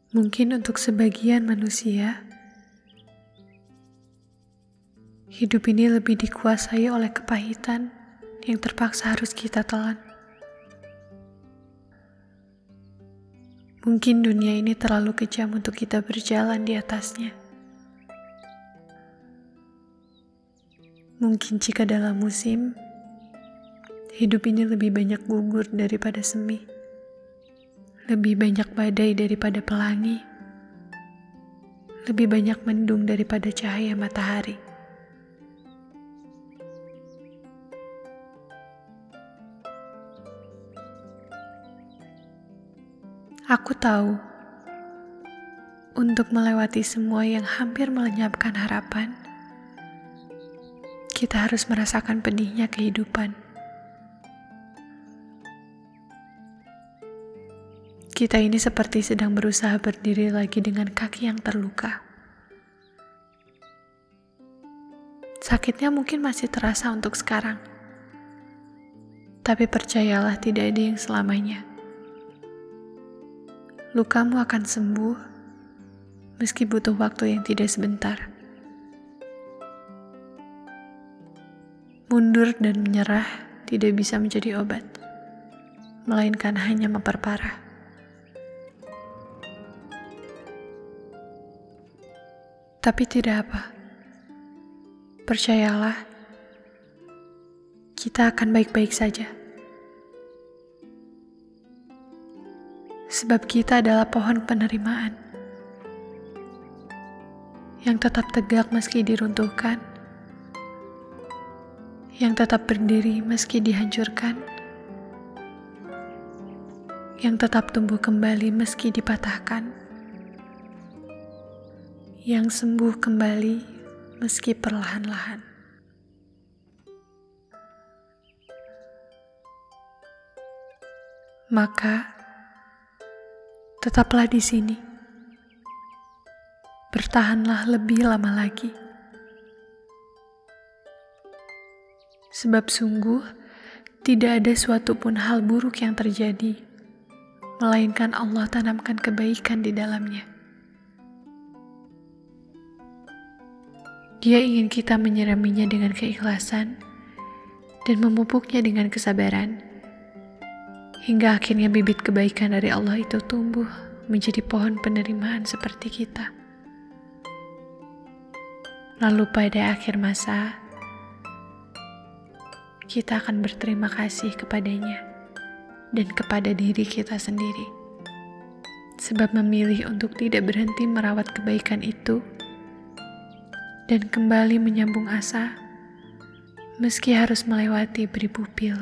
Mungkin untuk sebagian manusia, hidup ini lebih dikuasai oleh kepahitan yang terpaksa harus kita telan. Mungkin dunia ini terlalu kejam untuk kita berjalan di atasnya. Mungkin jika dalam musim, hidup ini lebih banyak gugur daripada semi. Lebih banyak badai daripada pelangi. Lebih banyak mendung daripada cahaya matahari. Aku tahu, untuk melewati semua yang hampir melenyapkan harapan, kita harus merasakan pedihnya kehidupan. Kita ini seperti sedang berusaha berdiri lagi dengan kaki yang terluka. Sakitnya mungkin masih terasa untuk sekarang, tapi percayalah tidak ada yang selamanya. Lukamu akan sembuh, meski butuh waktu yang tidak sebentar. Mundur dan menyerah tidak bisa menjadi obat, melainkan hanya memperparah. Tapi tidak apa. Percayalah, kita akan baik-baik saja. Sebab kita adalah pohon penerimaan yang tetap tegak meski diruntuhkan, yang tetap berdiri meski dihancurkan, yang tetap tumbuh kembali meski dipatahkan, yang sembuh kembali meski perlahan-lahan. Maka, tetaplah di sini. Bertahanlah lebih lama lagi. Sebab sungguh tidak ada suatu pun hal buruk yang terjadi, melainkan Allah tanamkan kebaikan di dalamnya. Dia ingin kita menyiraminya dengan keikhlasan dan memupuknya dengan kesabaran, hingga akhirnya bibit kebaikan dari Allah itu tumbuh menjadi pohon penerimaan seperti kita. Lalu pada akhir masa, kita akan berterima kasih kepadanya dan kepada diri kita sendiri, sebab memilih untuk tidak berhenti merawat kebaikan itu dan kembali menyambung asa, meski harus melewati beribu pilu.